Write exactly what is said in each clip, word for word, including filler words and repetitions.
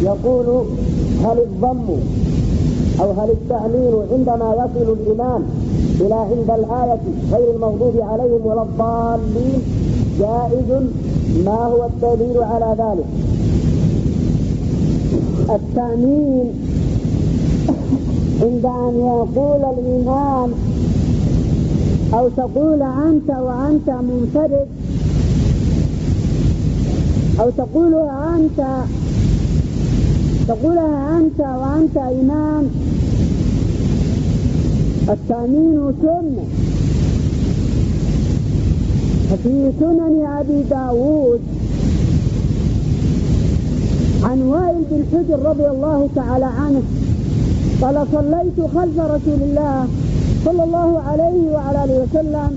يقول هل الضم أو هل التأمين عندما يصل الإمام إلى عند الآية غير المغضوب عليهم ولا الضالين جائز؟ ما هو الدليل على ذلك؟ التأمين عند أن يقول الإمام أو تقول أنت وأنت منفرد أو تقولها أنت تقولها أنت وأنت إمام. التأمين سنة، ففي سنن أبي داود عن وائل بن حجر رضي الله تعالى عنه قال صليت خلف رسول الله صلى الله عليه وعلى آله وسلم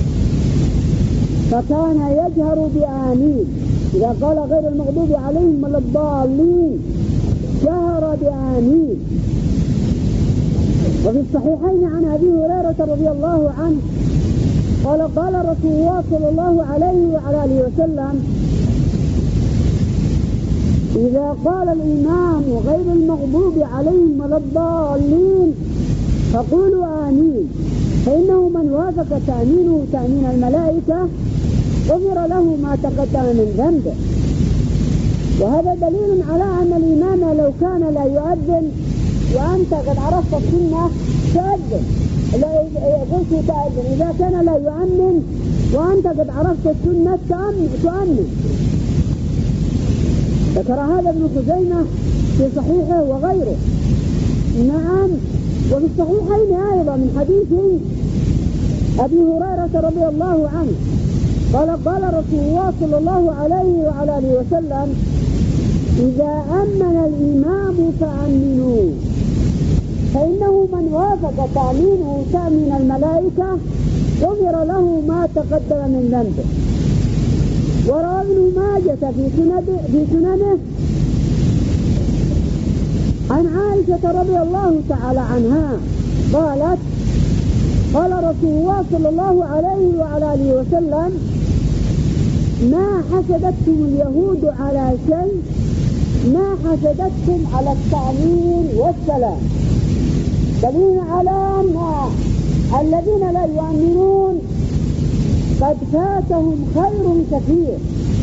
فكان يجهر بآمين إذا قال غير المغضوب عليهم ولا الضالين جهر بآمين. وفي الصحيحين عن أبي هريرة رضي الله عنه قال قال رسول الله صلى الله عليه وعلى آله وسلم إذا قال الإمام غير المغضوب عليهم ولا الضالين فقولوا آمين، فإنه من وافق تأمينه تأمين الملائكة غفر له ما تقدم من ذنبه. وهذا دليل على أن الإمام لو كان لا يؤذن وأنت قد عرفت السنة تؤذن، قلت تأذن. إذا كان لا يؤمن وأنت قد عرفت السنة تؤمن. ذكر هذا ابن خزيمة في صحيحه وغيره. نعم. وفي الصحيحين أيضا من حديث أبي هريرة رضي الله عنه قال قال رسول الله صلى الله عليه وعلى آله وسلم إذا أمن الإمام فأمنوا، فإنه من وافق تأمينه تأمين الملائكة غفر له ما تقدم من ذنبه. وروى ابن ماجة في سننه في سننه عن عائشة رضي الله تعالى عنها قالت قال رسول الله صلى الله عليه وعلى آله وسلم ما حسدتكم اليهود على شيء ما حسدتكم على التأمين والسلام. دليل على أن الذين لا يؤمنون قد فاتهم خير كثير.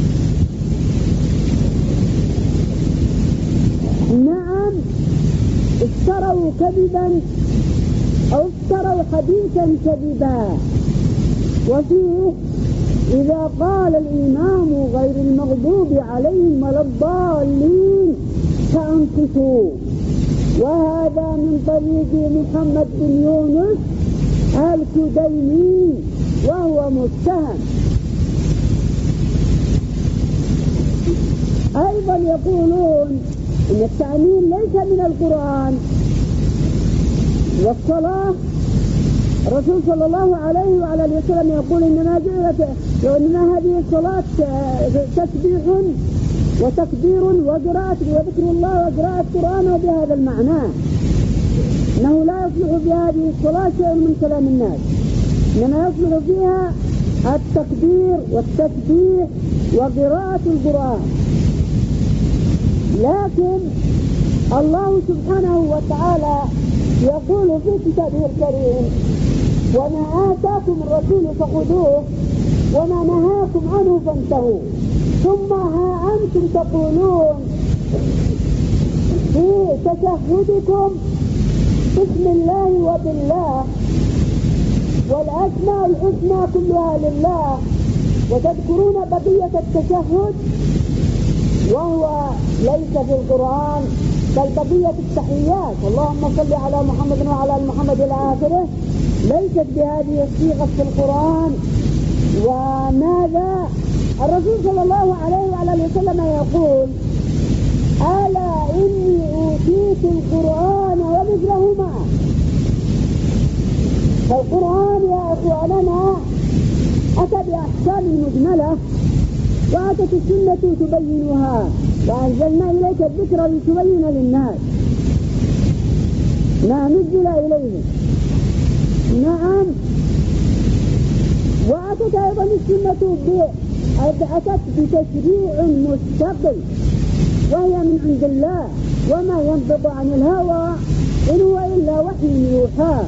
نعم، اشتروا كذبا أو اشتروا حديثا كذبا. وفيه إذا قال الإمام غير المغضوب عليهم ولا الضالين فأنصتوا. وهذا من طريق محمد بن يونس الكديني وهو متهم. أيضا يقولون إن التأمين ليس من القرآن. والصلاة الرسول صلى الله عليه وعلى آله وسلم يقول إنما جعلت وإنما هذه الصلاة تسبيح وتكبير وقراءة وذكر الله وقراءة قرآن وبهذا المعنى، إنه لا يصلح بهذه الصلاة شيء من كلام الناس، إنما يصلح فيها التكبير والتسبيح وقراءة القرآن. لكن الله سبحانه وتعالى يقول في كتابه الكريم وما آتاكم الرسول فخذوه وما نهاكم عنه فانتهوا. ثم ها أنتم تقولون في تشهدكم بسم الله وبالله والأسماء الحسنى كلها لله، وتذكرون بقية التشهد وهو ليس في القرآن بل بقية التحيات اللهم صل على محمد وعلى آل محمد إلى آخره ليست بهذه الصيغة في القرآن. وماذا الرسول صلى الله عليه وعلى آله وسلم يقول ألا إني أوتيت القرآن ومثله معه. فالقرآن يا أخواننا أتى بأحكام مجملة وأتت السنة تبينها، وأنزلنا إليك الذكر لتبين للناس ما نزل إليهم. نعم. وأتت أيضا السنة أتت بتشريع مستقل وهي من عند الله وما ينطق عن الهوى إن هو إلا وحي يوحى.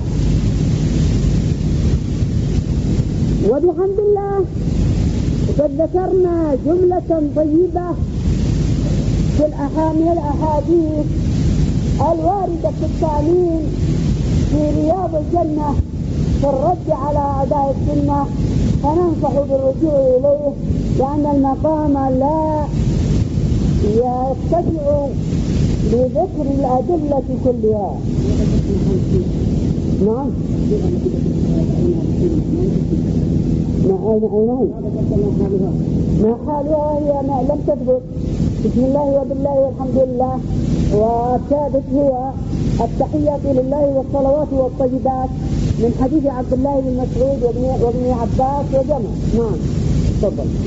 وبحمد الله قد ذكرنا جملة طيبة في من الأحاديث الواردة في التعليم في رياض الجنة في الرد على أعداء السنة، فننصح بالرجوع إليه لأن المقام لا يتبع بذكر الأدلة كلها. نعم ما أين ما حالها هي ما لم تثبت. بسم الله وبالله والحمد لله، والثابت هو التحيات لله والصلوات والطيبات من حديث عبد الله بن مسعود وابن عباس وجمع. نعم تفضل.